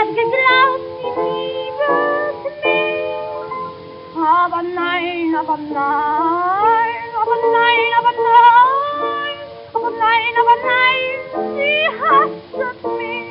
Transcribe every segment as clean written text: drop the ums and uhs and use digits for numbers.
hab geglaubt, sie liebet mich. Aber nein, aber nein, aber nein, aber nein, aber nein, aber nein, sie hasset mich.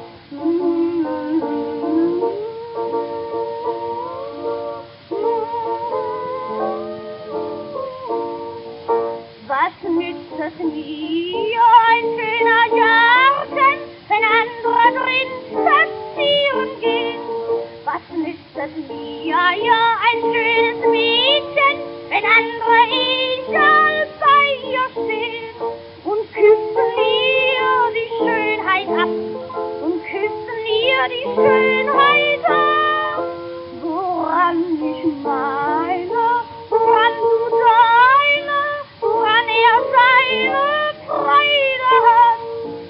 Was nützt es mir, ein schöner Garten, wenn andere drin spazieren gehen? Was nützt es mir, ja, ein schönes Mädchen, wenn andere egal bei ihr stehen und küssen mir die Schönheit ab und küssen mir die Schönheit ab, woran ich meine, woran du deine, woran er seine Freude hat.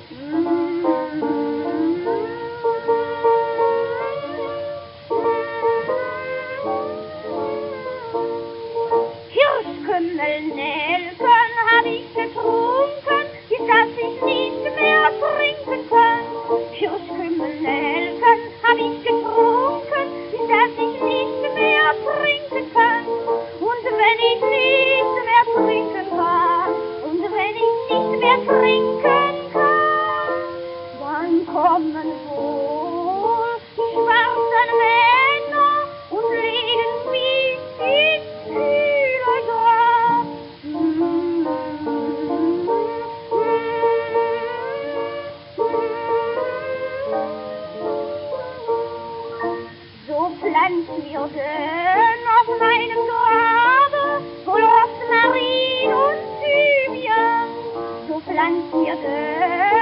Hirschkümmel-Nelken hab ich getrunken, bis dass ich nicht mehr trinken kann. Hirschkümmel-Nelken hab ich getrunken, bis dass ich nicht mehr trinken kann. Und wenn ich nicht mehr trinken kann, und wenn ich nicht mehr trinken kann, dann kommen wohl die schwarzen Männer und legen mich ins kühle Grab. So pflanzt mir denn auf meinem Grabe voll Rosmarin und Thymian. So pflanzt mir denn